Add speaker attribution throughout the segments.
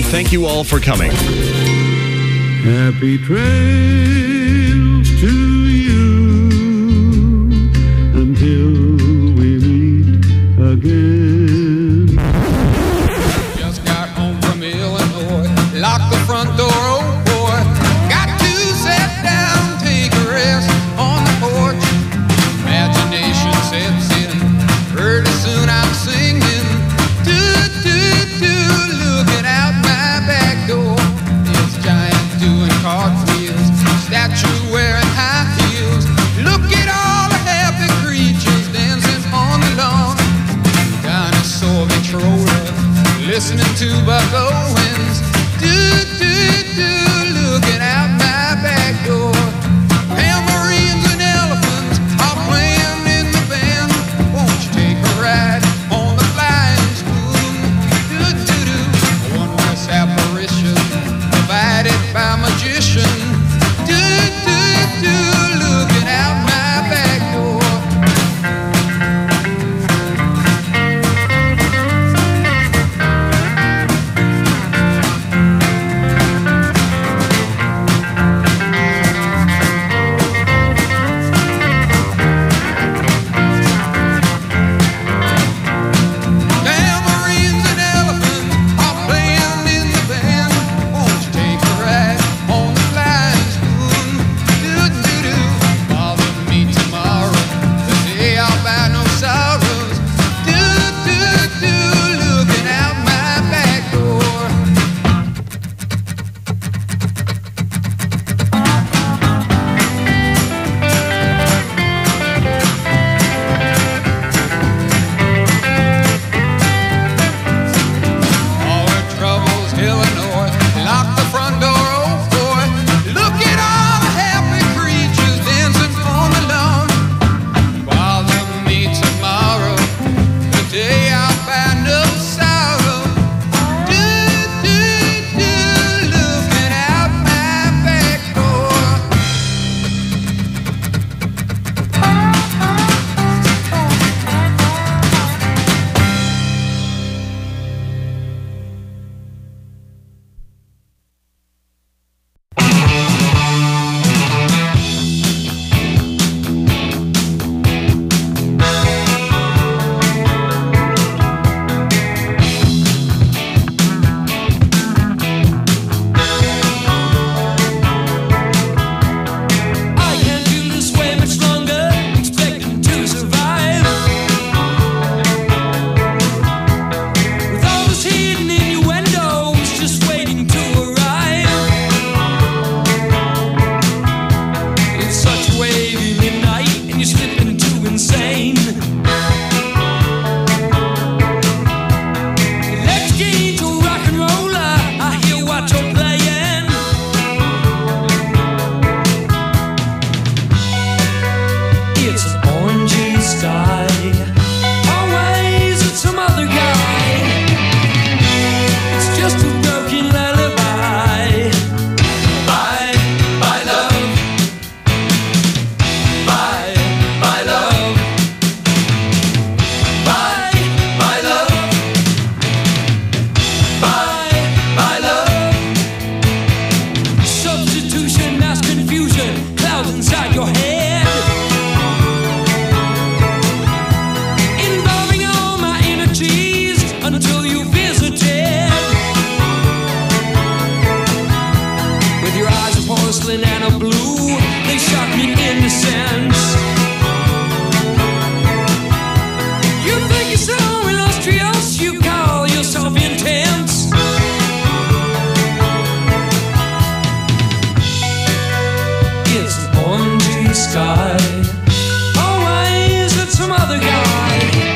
Speaker 1: Thank you all for coming.
Speaker 2: Happy trails to you until we meet again.
Speaker 3: Just got home from Illinois, locked the front door, oh boy. Got to sit down, take a rest on the porch. Imagination sets in, pretty soon I'm singing. Looking out my back door. This giant doing cartwheels, statue wearing high heels. Look at all the happy creatures dancing on the lawn. Dinosaur controller, listening to Buck Owens. Looking out my back door. Tambourines and elephants are playing in the band. Won't you take a ride on the flying spoon? A wondrous apparition provided by magician. Looking out my back door. Tambourines and elephants are playing in the band. Won't you take a ride on the flying spoon? Bother me tomorrow, the day I'll buy no sorrows. Looking out my back door. All her troubles, Illinois, lock the front door, oh boy. Look at all the happy creatures dancing on the lawn. Bother me tomorrow, the day I'll find no sorrow. Looking out my back door.
Speaker 4: I can't do this way much longer, expecting to survive. With all this hidden innuendos just waiting to arrive. It's such a wavy midnight, and you slip into insane. Let's get into rock and roller. I hear what you're playing. It's an orangey sky. Always it's some other guy. It's just a broken lullaby. Bye, bye love. Bye, bye love. Bye, bye love. Bye, bye love. Substitution, mass confusion, clouds inside your head. Involving all my energies until you visited. With your eyes of porcelain and a blue, they shock me into sense. You think you're so illustrious, you call yourself intense. It's an orangey sky. Always it's some other guy.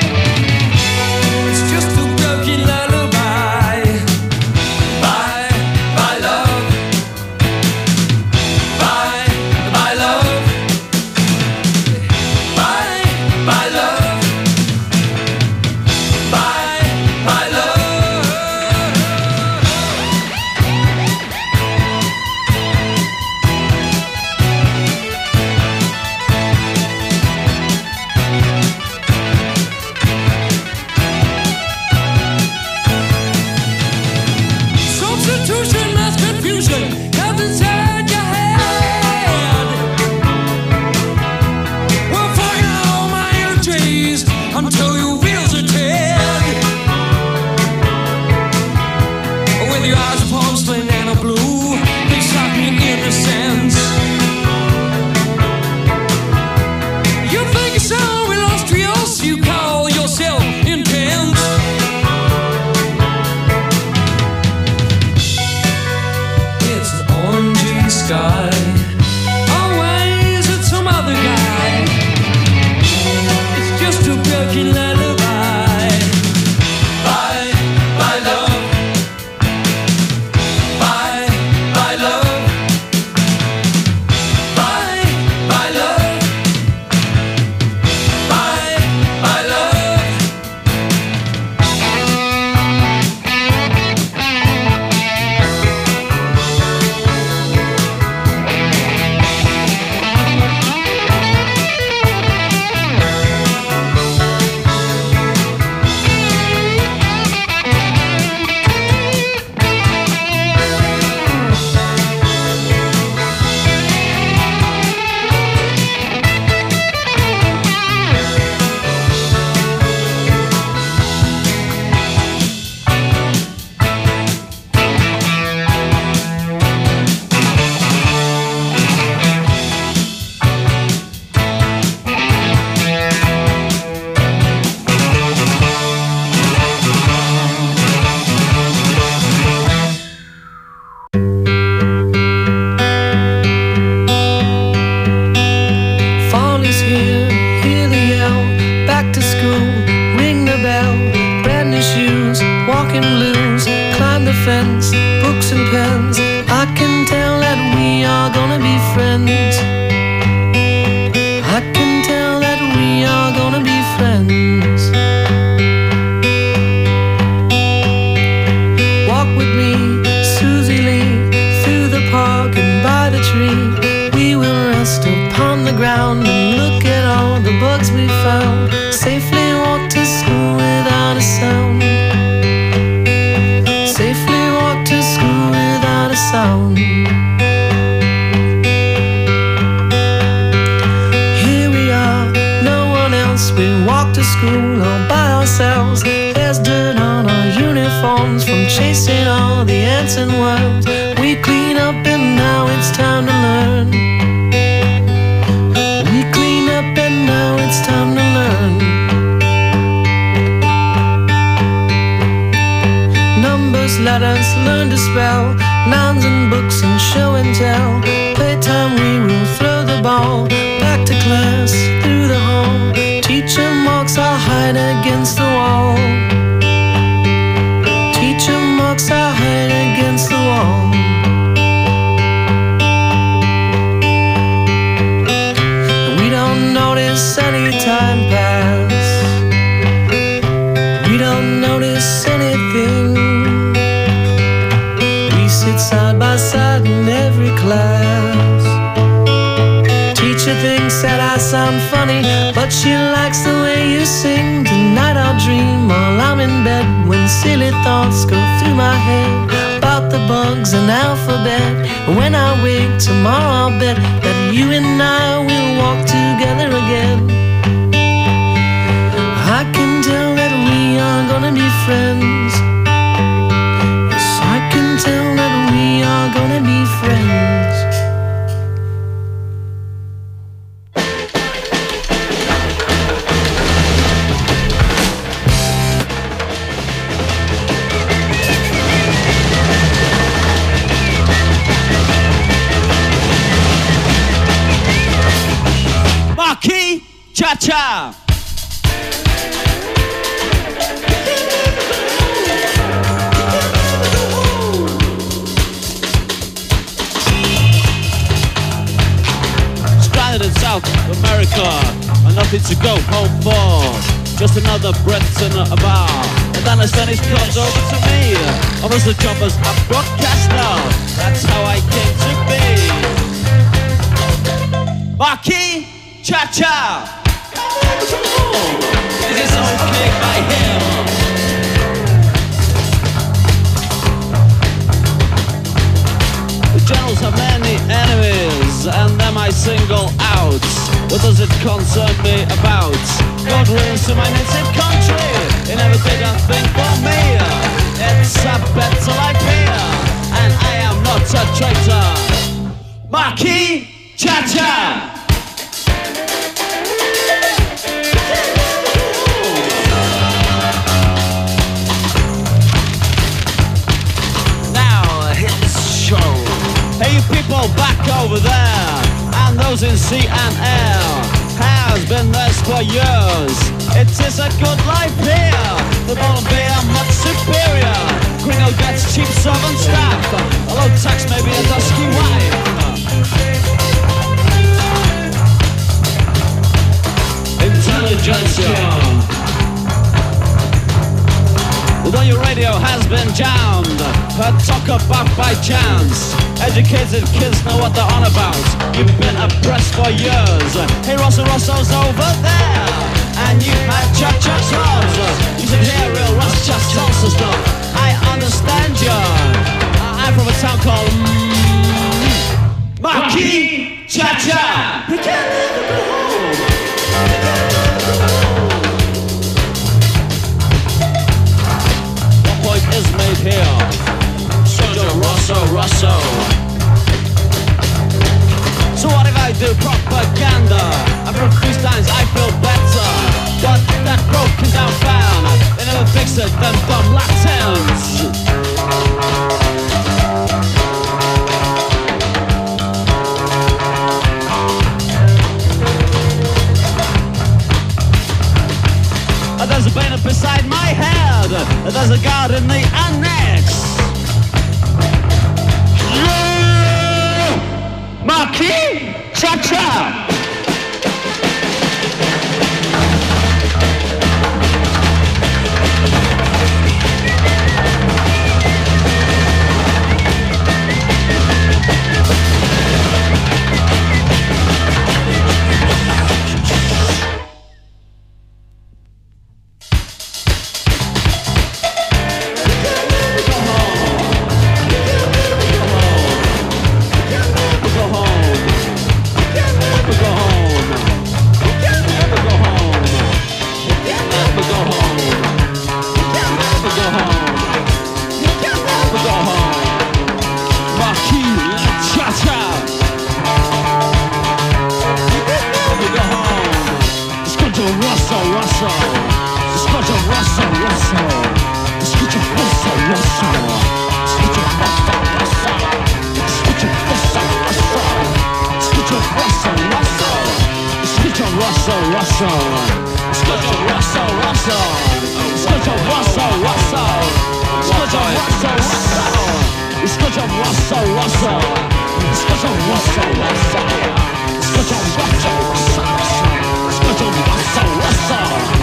Speaker 4: It's just a broken lullaby. Bye, bye love. Bye, bye love.
Speaker 1: the ground and look at all the bugs we found. Safely walk to school without a sound. Safely walk to school without a sound. Here we are, no one else. We walk to school all by ourselves. There's dirt on our uniforms from chasing all the ants and worms. We clean up and now it's time to learn. We clean up and now it's time to learn. Numbers, letters, learn to spell. Nouns and books and show and tell. Playtime we will throw the ball. Back to class, through the hall. Teacher marks our hide against the wall. Teacher marks our hide against the wall. We don't notice any time pass. We don't notice anything. We sit side by side in every class. Teacher thinks that I sound funny, but she likes the way you sing. Tonight I'll dream while I'm in bed, when silly thoughts go through my head about the bugs and alphabet. And when I wake tomorrow I'll bet that you and I will walk together again. I can tell that we are gonna be friends. Yes, I can tell that we are gonna be friends.
Speaker 5: Marquis Cha-Cha. Stranded in South America, and nothing to go home for. Just another breath in a bar. And then a Spanish comes over to me. I was the job as a broadcaster. That's how I came to be. Marquis Cha-Cha. This is okay by him. The generals have many enemies, and them I single out. What does it concern me about? God rules to my native country. He never did a thing for me. It's a better life here, and I am not a traitor. Marquis Cha-Cha. Hey, you people back over there, and those in sea and air, has been theirs for years. It is a good life here. The bottom beer much superior. Gringo gets cheap servant staff. A low tax, maybe a dusky wife. Intelligentsia. Although your radio has been jammed, heard talk about by chance. Educated kids know what they're on about. You've been oppressed for years. Hey, Rosso's over there, and you had Cha-Cha's laws. You should hear real Ross salsa stuff. I understand you. I'm from a town called Marquis Cha-Cha. He can't never go home. Is made here. Sergio Rosso. So what if I do propaganda? And from Christians I feel better. But that broken down fan, they never fix it, them dumb Latins. There's a banner beside my head. There's a guard in the annex. Yeah! Marquis Cha-Cha. Escucha Russell, Russell. Escucha Russell, Russell. Escucha Russell, Russell. Escucha Russell, Russell. Escucha Russell, Russell. Escucha Russell, Russell. Escucha Russell, Russell. Escucha Russell, Russell. Escucha Russell, Russell. Escucha Russell, Russell. Escucha Russell, Russell. Escucha Russell, Russell. Escucha Russell, Russell.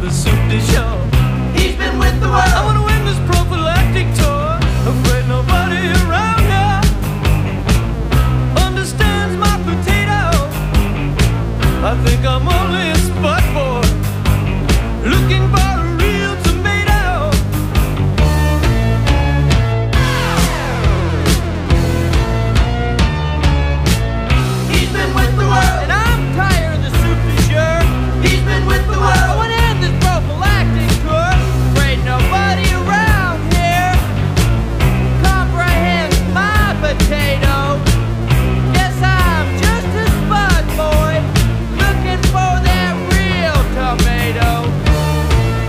Speaker 1: the soup du jour. He's been with the world. I wanna win this prophylactic tour. Afraid nobody around here understands my potato. I think I'm only a spot boy looking for a real tomato. He's been with the world, and I'm tired of the soup du jour. He's been with the world. I wanna end this prophylactic tour. Afraid nobody around here comprehends my potato. Guess I'm just a spud boy looking for that real tomato.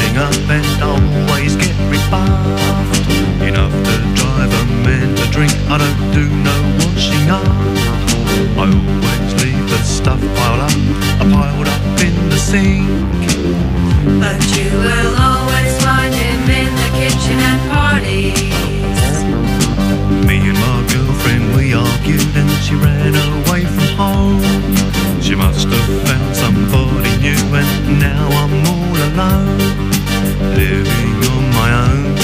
Speaker 6: getting up and always get rebuffed. Enough to drive a man to drink, I don't do no washing up. I always leave the stuff piled up in the sink.
Speaker 7: But you will always find him in the kitchen at parties.
Speaker 6: Me and my girlfriend, we argued and she ran away from home. She must have found somebody new and now I'm all alone, living on my own.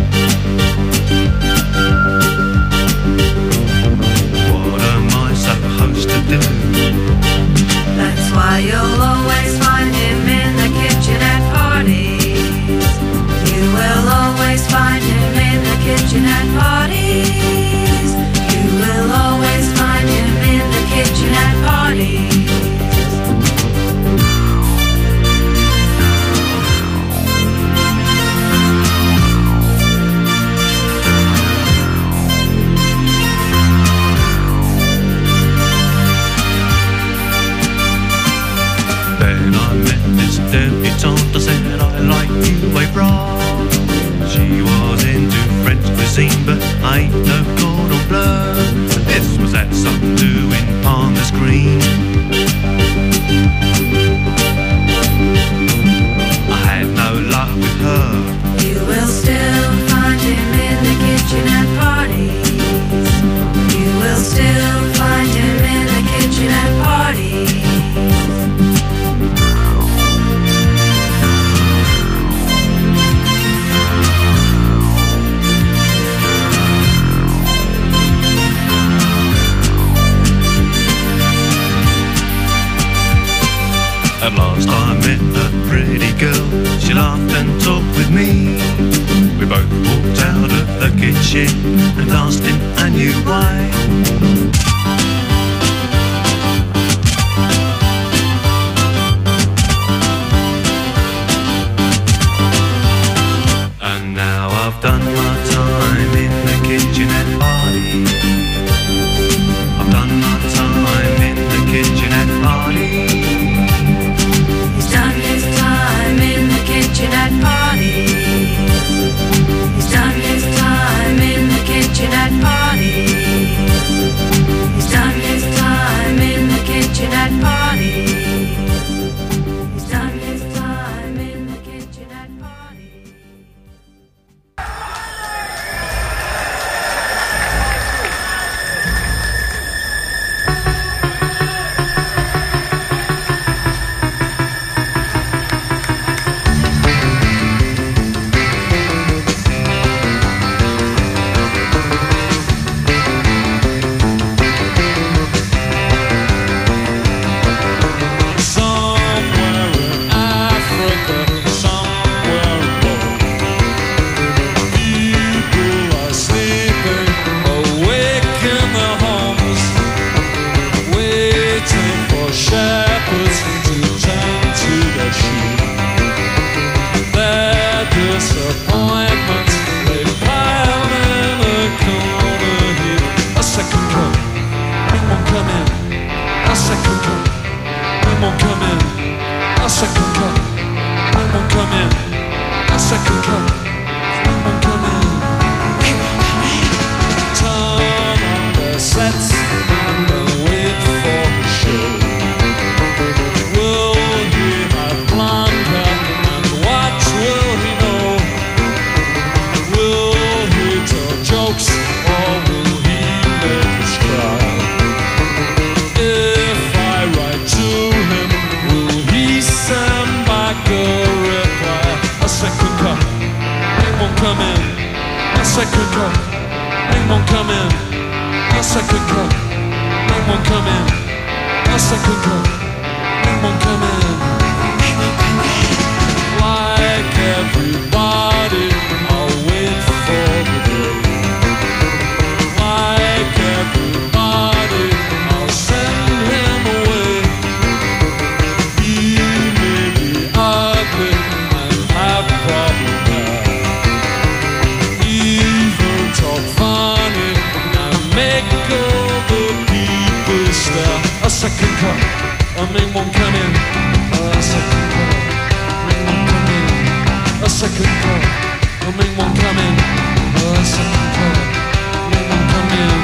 Speaker 6: What am I supposed to do?
Speaker 7: That's why you'll always find him in the kitchen at parties. You will always find him in the kitchen at parties. You will always find him in the kitchen at parties.
Speaker 6: Then I met this debutante, I said I like you, a bra. She was into French cuisine, but I ain't no cordon bleu. This was at some do in Palmer's Green. I had no luck with her.
Speaker 7: You will still find him in the kitchen at parties. You will still find him in the kitchen at parties.
Speaker 6: At last I met a pretty girl, she laughed and talked with me. We both walked out of the kitchen and danced in a new way. And now I've done my time in the kitchen at parties. I've done my time in the kitchen at parties.
Speaker 7: He's done his time in the kitchen at parties. He's done his time in the kitchen at parties. He's done his time in the kitchen at parties. He's done his time in the kitchen at parties.
Speaker 4: second call. The main one coming. The second call. Main one coming.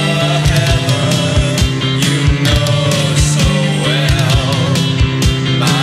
Speaker 8: My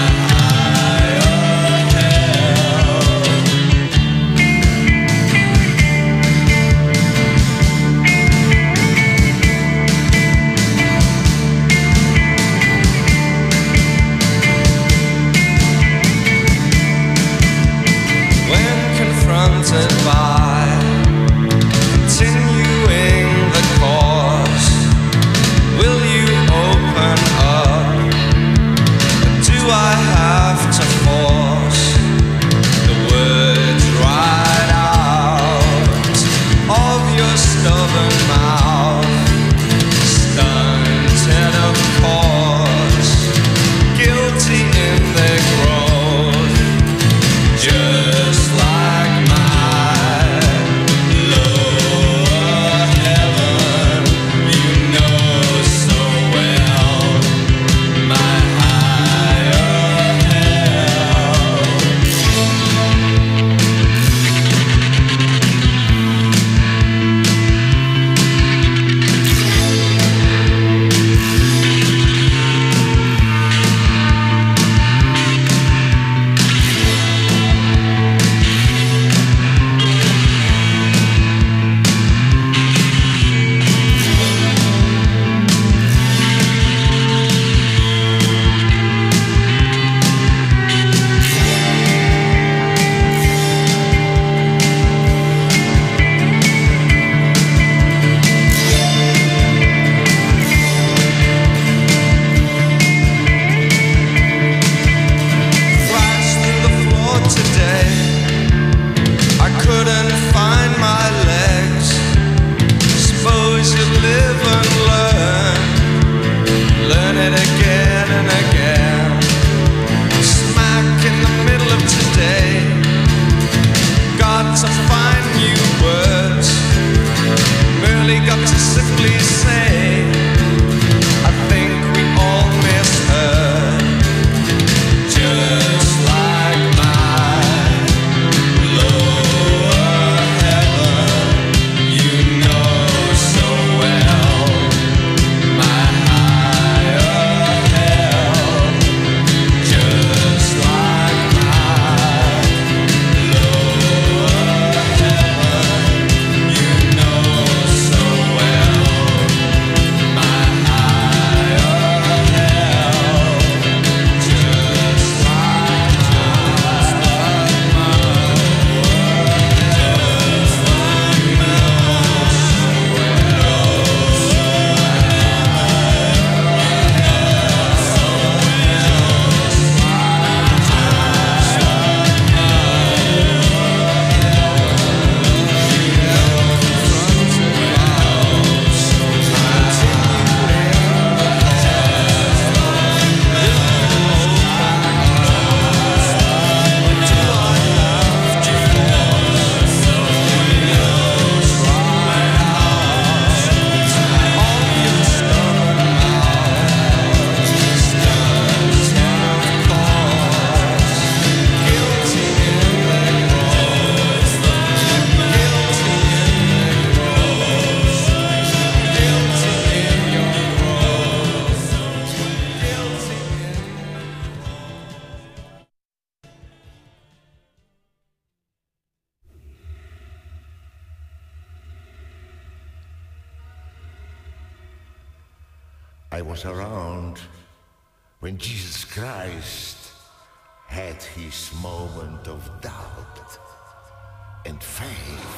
Speaker 8: I was around when Jesus Christ had his moment of doubt and faith.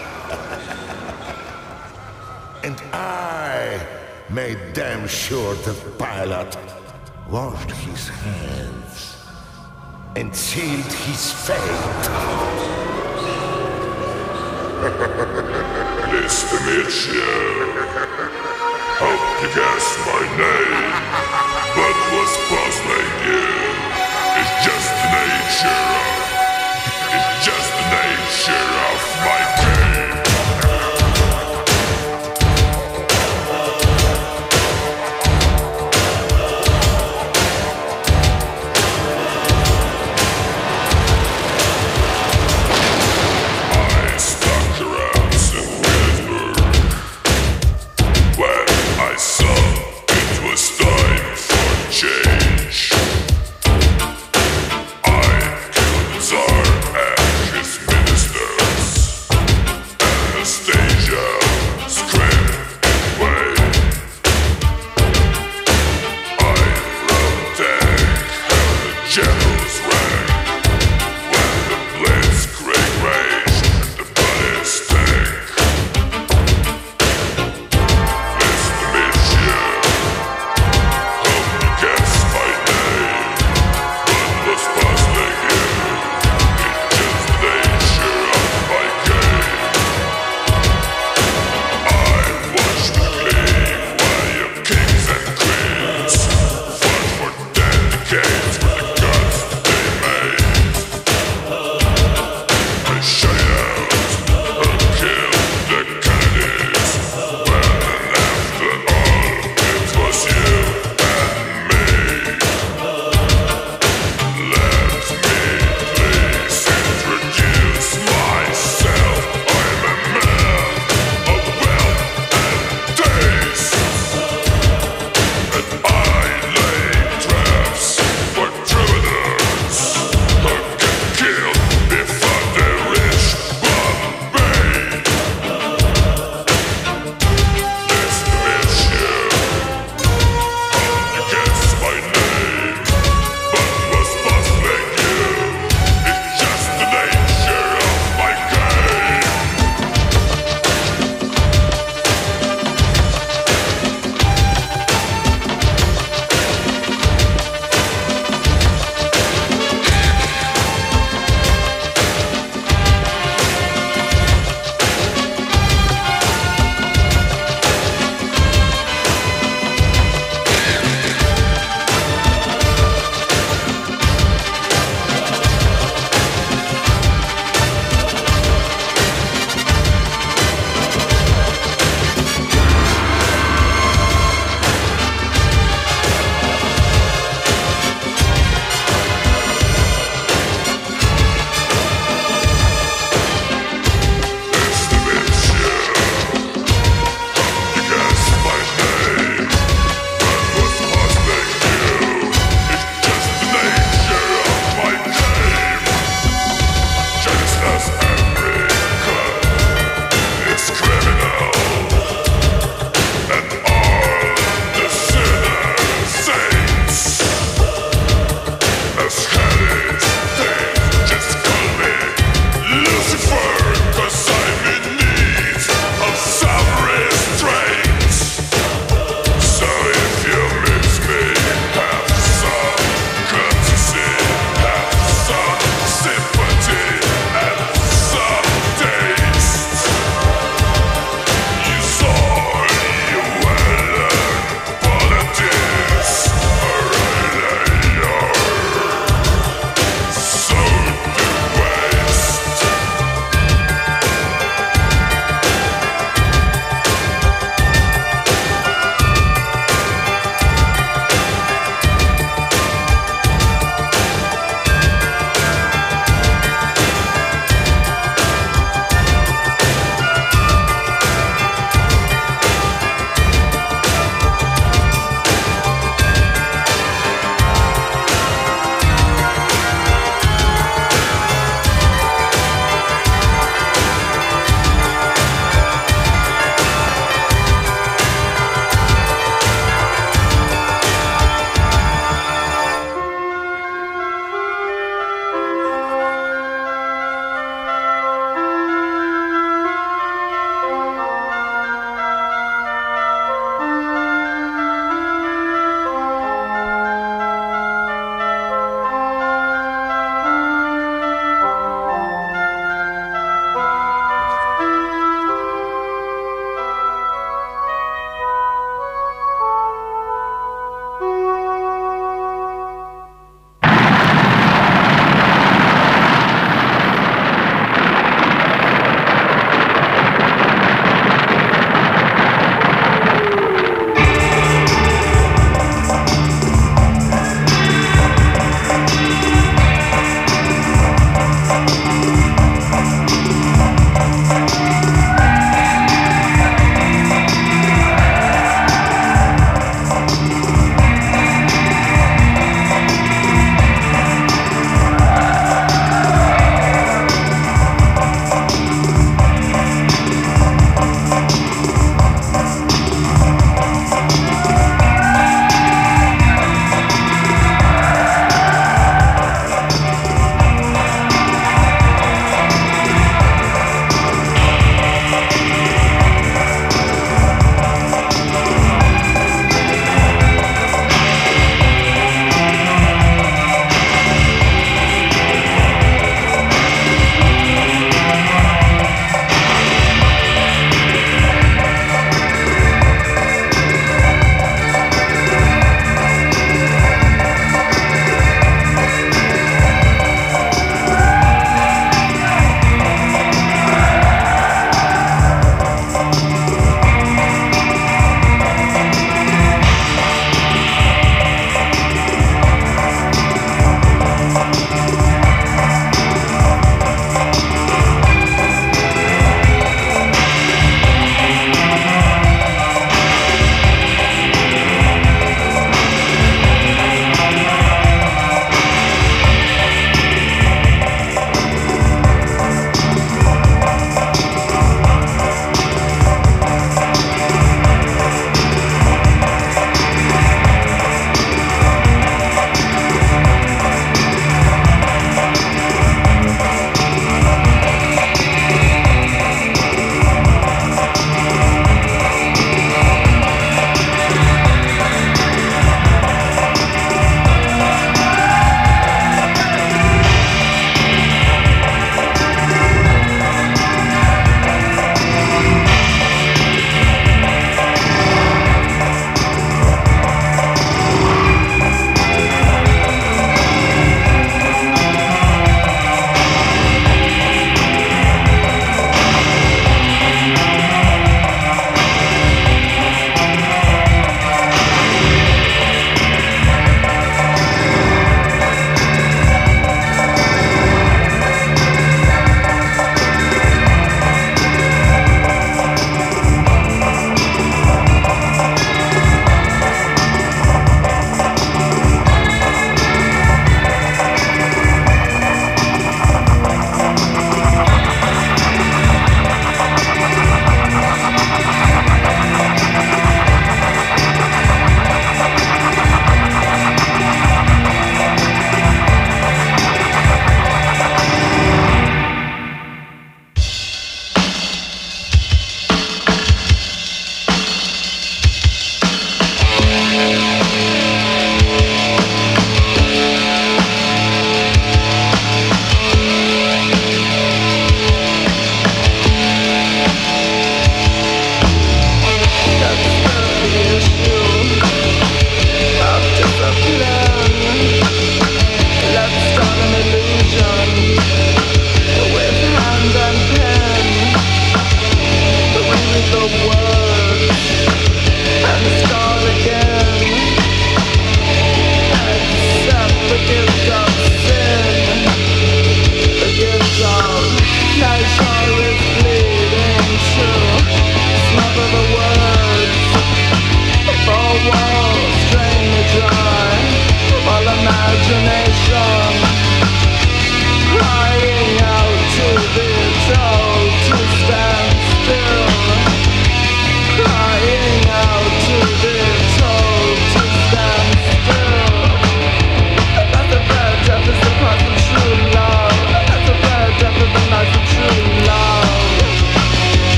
Speaker 8: And I made damn sure that Pilate washed his hands and sealed his fate.
Speaker 9: Nice to meet you. Hope you guessed my name, but what's puzzling you is just the nature of my game. I stuck around St. Petersburg when I saw it was time for change. I killed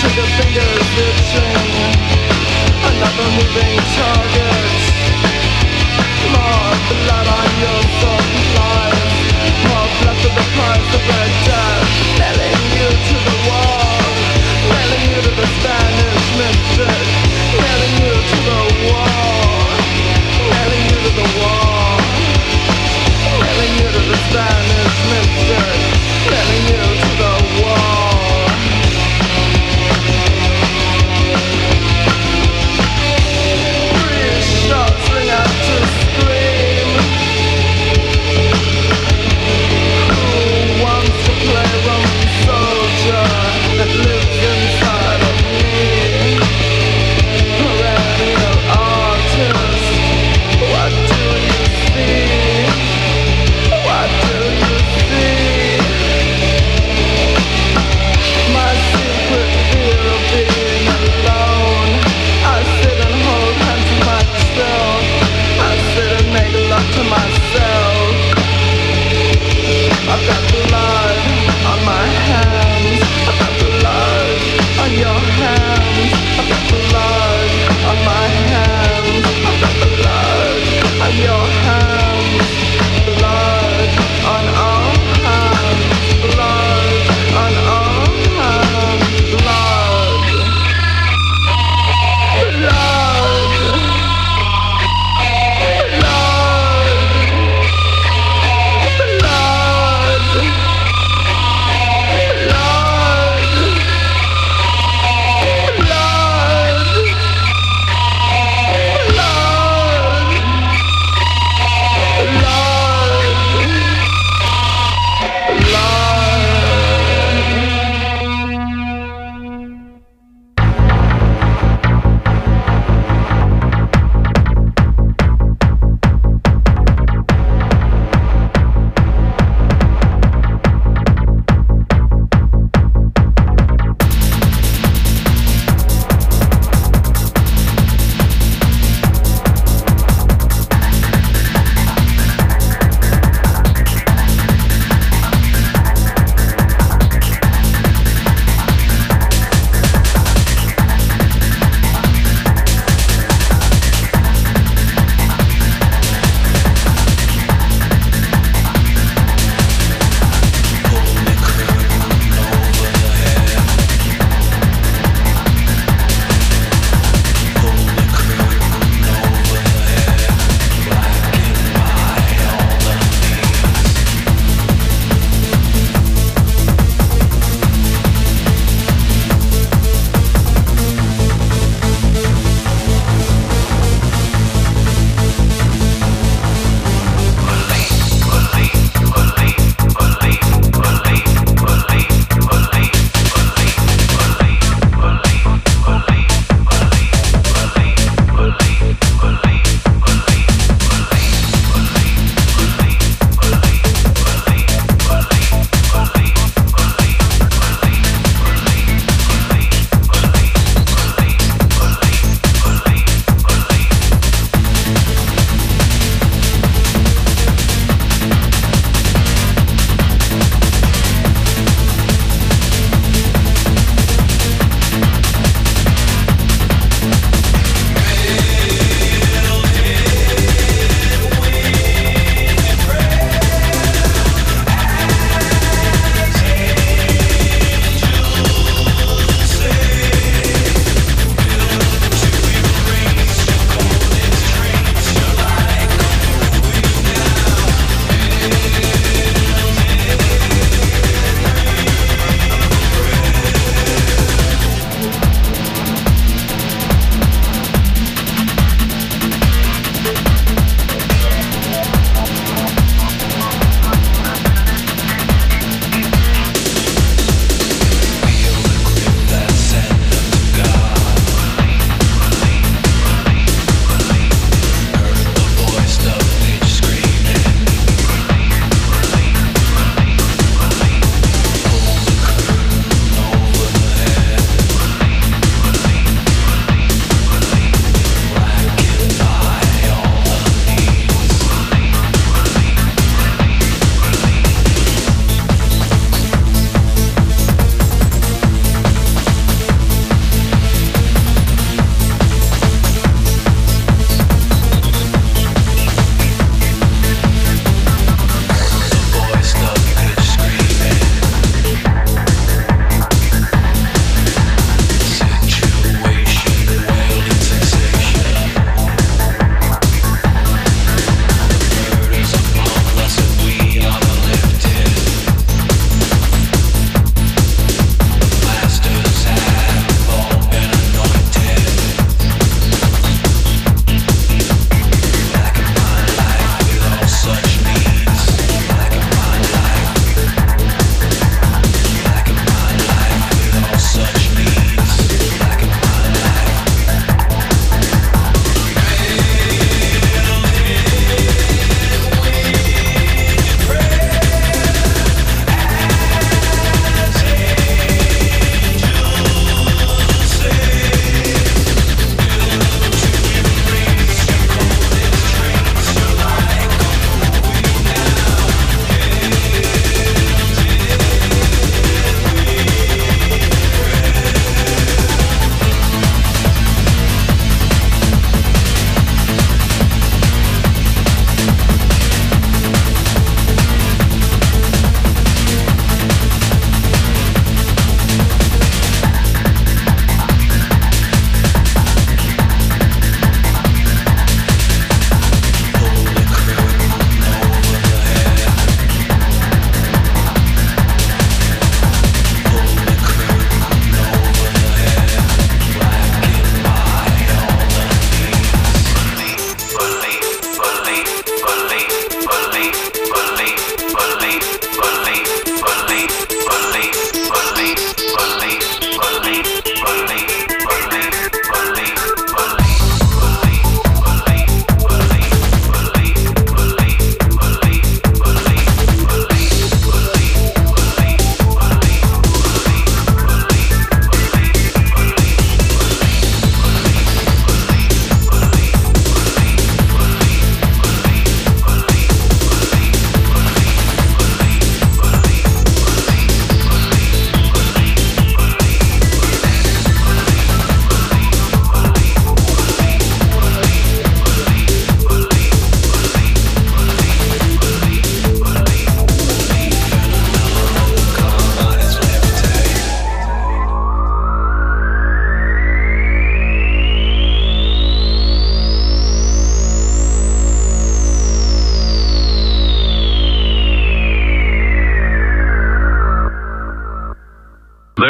Speaker 5: trigger fingers itching. Another moving target. More blood on your supplies. More blood for the price of red death. Nailing you to the wall. Nailing you to the Spanish mystic. Nailing you to the wall. Nailing you to the wall. Nailing you to the Spanish mystic. Nailing you to the wall.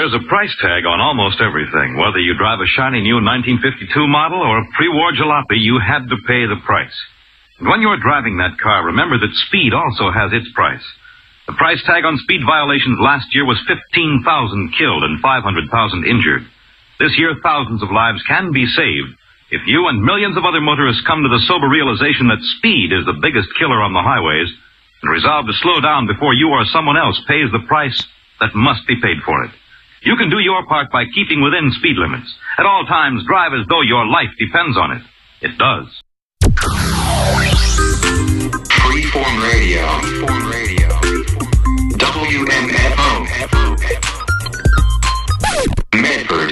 Speaker 10: there's a price tag on almost everything. Whether you drive a shiny new 1952 model or a pre-war jalopy, you had to pay the price. And when you're driving that car, remember that speed also has its price. The price tag on speed violations last year was 15,000 killed and 500,000 injured. This year, thousands of lives can be saved if you and millions of other motorists come to the sober realization that speed is the biggest killer on the highways and resolve to slow down before you or someone else pays the price that must be paid for it. You can do your part by keeping within speed limits. At all times, drive as though your life depends on it. It does.
Speaker 11: Freeform Radio. WMFO. Medford.